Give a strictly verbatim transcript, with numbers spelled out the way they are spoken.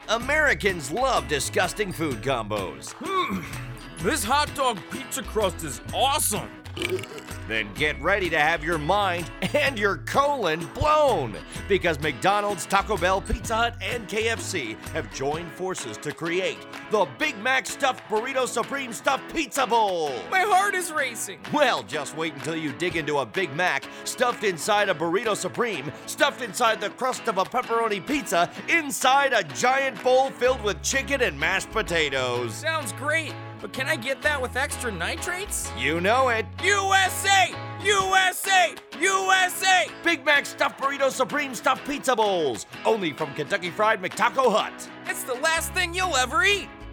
Americans love disgusting food combos. This hot dog pizza crust is awesome. Then get ready to have your mind and your colon blown, because McDonald's, Taco Bell, Pizza Hut, and K F C have joined forces to create the Big Mac Stuffed Burrito Supreme Stuffed Pizza Bowl. My heart is racing. Well, just wait until you dig into a Big Mac stuffed inside a Burrito Supreme, stuffed inside the crust of a pepperoni pizza, inside a giant bowl filled with chicken and mashed potatoes. Sounds great, but can I get that with extra nitrates? You know it. U S A! U S A! U S A! Big Mac Stuffed Burrito Supreme Stuffed Pizza Bowls. Only from Kentucky Fried McTaco Hut. It's the last thing you'll ever eat.